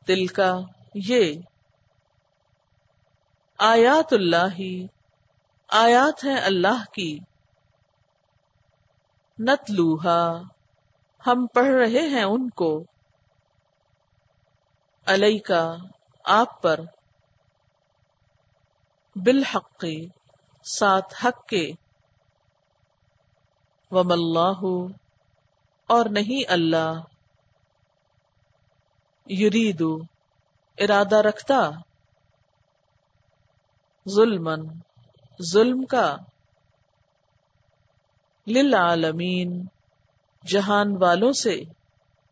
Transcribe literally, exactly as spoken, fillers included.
तिलका ये, आयातुल्लाही आयात हैं अल्लाह की, नतलूहा हम पढ़ रहे हैं उनको, अलैका आप पर, बिलहक्की साथ हक के, वमल्लाहु और नहीं अल्लाह, युरीदु इरादा रखता, जुल्मन जुल्म का, लिल आलमीन जहान वालों से,